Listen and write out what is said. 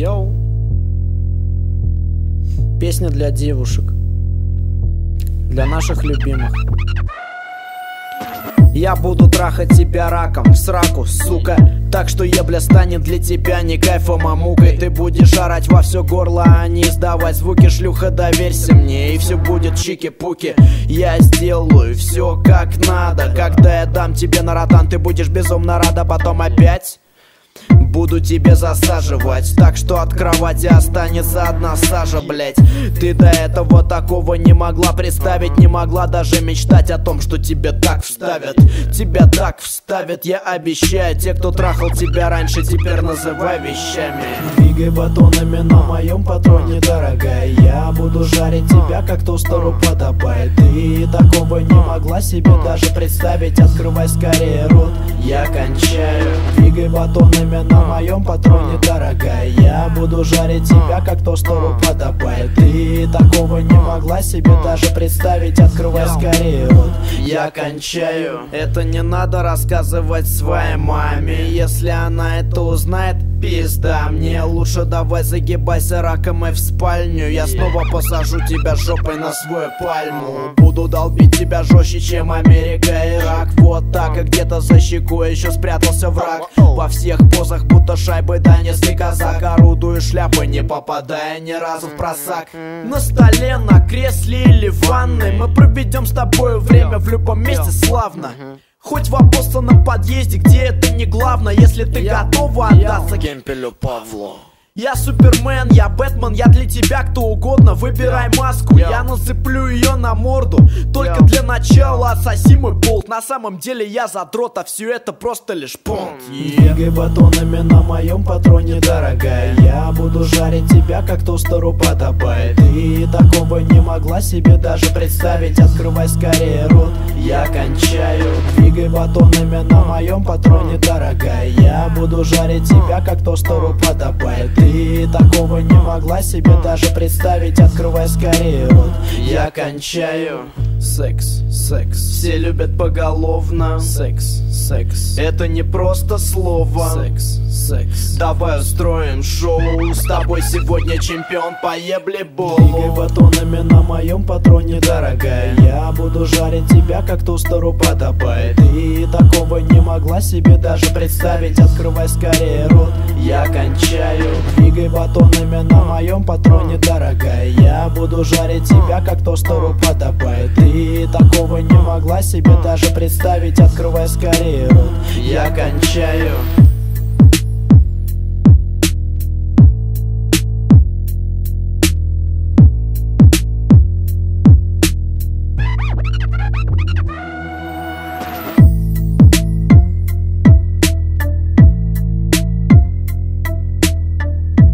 Йоу. Песня для девушек, для наших любимых. Я буду трахать тебя раком в сраку, сука. Так что ебля станет для тебя не кайфом, а мукой. Ты будешь орать во все горло, а не издавать звуки. Шлюха, доверься мне, и все будет чики-пуки. Я сделаю все как надо. Когда я дам тебе на ротан, ты будешь безумно рада. Потом опять буду тебе засаживать, так что от кровати останется одна сажа, блять. Ты до этого такого не могла представить, не могла даже мечтать о том, что тебе так вставят. Тебя так вставят, я обещаю. Те, кто трахал тебя раньше, теперь называй вещами. Двигай батонами на моем патроне, дорогая. Я буду жарить тебя, как тостеру подобает. Ты такого не могла себе даже представить. Открывай скорее рот, я кончаю. Двигай батонами на моем патроне, дорогая. Я буду жарить тебя, как тостеру подобает. Ты такого не могла себе даже представить. Открывай скорее рот, я кончаю. Это не надо рассказывать своей маме. Если она это узнает, пизда. Мне лучше давай загибайся раком и в спальню. Я снова посажу тебя жопой на свою пальму. Буду долбить тебя жестче, чем Америка и Ирак. Вот так, и где-то за щеку еще спрятался враг. Во всех позах, будто шайбы донецкий казак. Орудую шляпой, не попадая ни разу в просак. На столе, на кресле или в ванной мы проведем с тобой время в любом месте славно. Хоть в обоссанном подъезде, где это не главное. Если ты готова отдаться Гемпелю Павлу. Я Супермен, я Бэтмен, я для тебя кто угодно. Выбирай маску, я нацеплю ее на морду. Только для начала отсоси мой болт. На самом деле я задрот, а все это просто лишь понт. Двигай батонами на моем патроне, дорогая. Я буду жарить тебя, как тостеру подобает. Ты такого не могла себе даже представить. Открывай скорее рот, я кончаю. Двигай батонами на моем патроне, дорогая. Я буду жарить тебя, как тостеру подобает. Ты такого не могла себе даже представить. Открывай скорее рот, я кончаю. Секс, секс, все любят поголовно. Секс, секс, это не просто слово. Секс, секс, давай устроим шоу. С тобой сегодня чемпион по ебле-болу. Двигай батонами на моем патроне, дорогая. Я буду жарить тебя, как тостеру подобает. Ты такого не могла себе даже представить. Открывай скорее рот, я кончаю. Двигай батонами на моем патроне, дорогая. Я буду жарить тебя, как тостеру подобает. Ты такого не могла себе даже представить. Открывай скорее рот, я кончаю.